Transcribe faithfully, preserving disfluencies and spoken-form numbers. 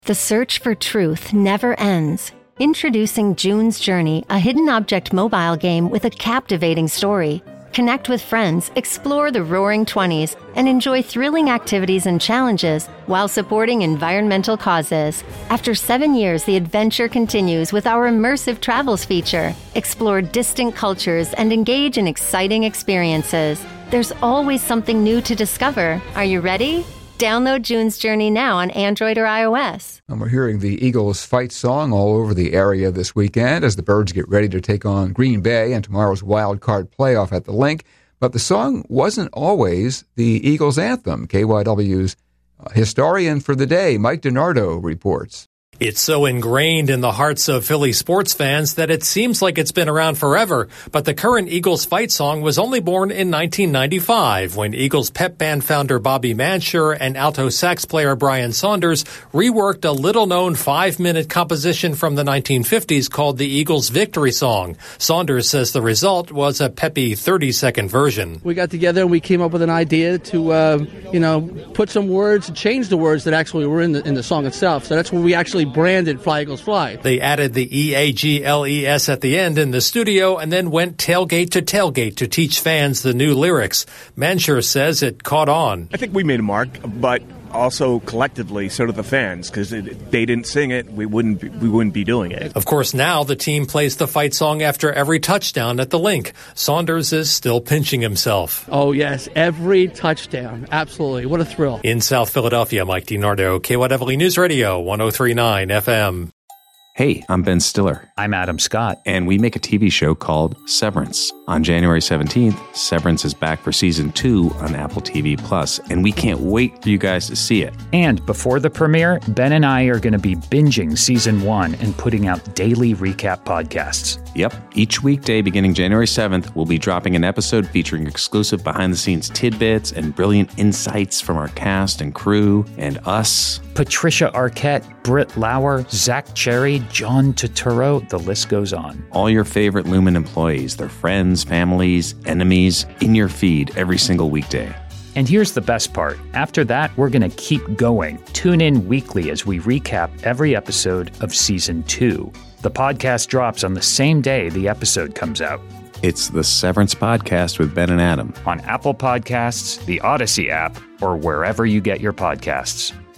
The search for truth never ends. Introducing June's Journey, a hidden object mobile game with a captivating story. Connect with friends, explore the Roaring Twenties, and enjoy thrilling activities and challenges while supporting environmental causes. After seven years, the adventure continues with our immersive travels feature. Explore distant cultures and engage in exciting experiences. There's always something new to discover. Are you ready? Download June's Journey now on Android or iOS. And we're hearing the Eagles fight song all over the area this weekend as the Birds get ready to take on Green Bay in tomorrow's wild card playoff at the Link. But the song wasn't always the Eagles anthem. K Y W's historian for the day, Mike DiNardo, reports. It's so ingrained in the hearts of Philly sports fans that it seems like it's been around forever, but the current Eagles fight song was only born in nineteen ninety-five when Eagles pep band founder Bobby Mancher and alto sax player Brian Saunders reworked a little-known five-minute composition from the nineteen fifties called the Eagles Victory Song. Saunders says the result was a peppy thirty-second version. We got together and we came up with an idea to, uh, you know, put some words and change the words that actually were in the, in the song itself. So that's when we actually branded Fly Eagles Fly. They added the E A G L E S at the end in the studio and then went tailgate to tailgate to teach fans the new lyrics. Mancher says it caught on. I think we made a mark, but also collectively, so did the fans, because they didn't sing it, we wouldn't be, we wouldn't be doing it. Of course, now the team plays the fight song after every touchdown at the Link. Saunders is still pinching himself. Oh, yes, every touchdown. Absolutely. What a thrill. In South Philadelphia, Mike DiNardo, K Y W News Radio, one oh three point nine F M. Hey, I'm Ben Stiller. I'm Adam Scott. And we make a T V show called Severance. On January seventeenth, Severance is back for season two on Apple T V Plus, and we can't wait for you guys to see it. And before the premiere, Ben and I are going to be binging season one and putting out daily recap podcasts. Yep. Each weekday beginning January seventh, we'll be dropping an episode featuring exclusive behind-the-scenes tidbits and brilliant insights from our cast and crew and us. Patricia Arquette, Britt Lauer, Zach Cherry, John Turturro, the list goes on. All your favorite Lumen employees, their friends, families, enemies, in your feed every single weekday. And here's the best part. After that, we're going to keep going. Tune in weekly as we recap every episode of season two. The podcast drops on the same day the episode comes out. It's the Severance Podcast with Ben and Adam. On Apple Podcasts, the Odyssey app, or wherever you get your podcasts.